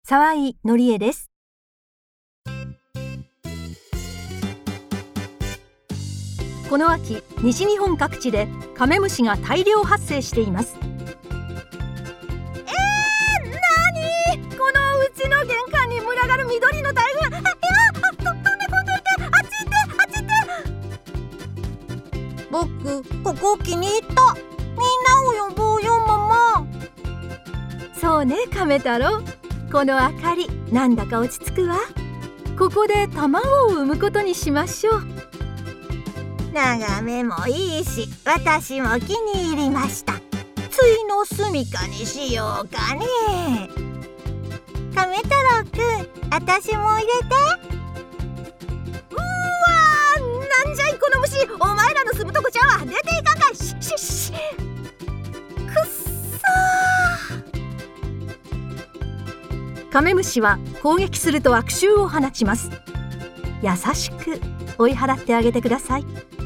沢井紀江です。この秋、西日本各地でカメムシが大量発生しています。 なに？このうちの玄関に群がる緑の大群。飛んであっち行って。僕、ここ気に入った。みんなを呼ぼうよ、ママ。 そうね、亀太郎。この明かり、なんだか落ち着くわ。ここで卵を産むことにしましょう。 眺めもいいし、私も気に入りました。ついの住みかにしようかね。亀太郎くん、私も入れて。うわー、なんじゃいこの虫。お前らの住むとこちゃうわ。出ていかんかい。しっくっさー。カメムシは攻撃すると悪臭を放ちます。優しく追い払ってあげてください。